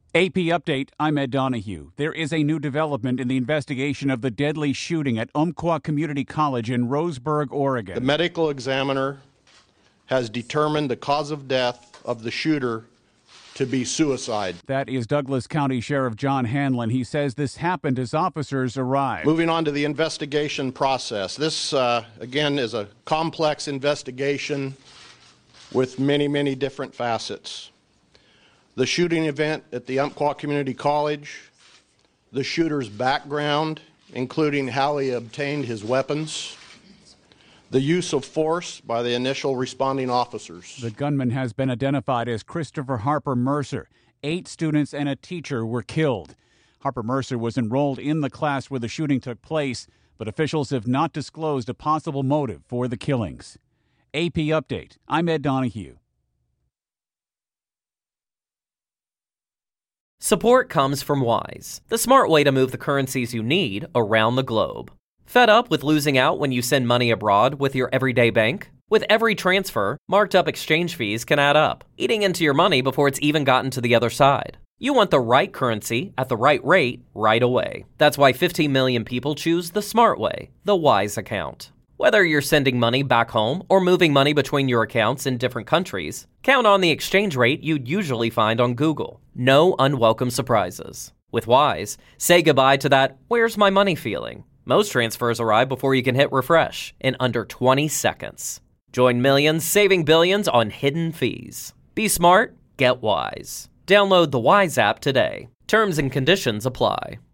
AP Update, I'm Ed Donahue. There is a new development in the investigation of the deadly shooting at Umpqua Community College in Roseburg, Oregon. The medical examiner has determined the cause of death of the shooter to be suicide. That is Douglas County Sheriff John Hanlon. He says this happened as officers arrived. Moving on to the investigation process. This, again, is a complex investigation with many different facets. The shooting event at the Umpqua Community College, the shooter's background, including how he obtained his weapons, the use of force by the initial responding officers. The gunman has been identified as Christopher Harper Mercer. 8 students and a teacher were killed. Harper Mercer was enrolled in the class where the shooting took place, but officials have not disclosed a possible motive for the killings. AP Update, I'm Ed Donahue. Support comes from Wise, the smart way to move the currencies you need around the globe. Fed up with losing out when you send money abroad with your everyday bank? With every transfer, marked up exchange fees can add up, eating into your money before it's even gotten to the other side. You want the right currency at the right rate right away. That's why 15 million people choose the smart way, the Wise account. Whether you're sending money back home or moving money between your accounts in different countries, count on the exchange rate you'd usually find on Google. No unwelcome surprises. With Wise, say goodbye to that "where's my money" feeling. Most transfers arrive before you can hit refresh in under 20 seconds. Join millions saving billions on hidden fees. Be smart, get Wise. Download the Wise app today. Terms and conditions apply.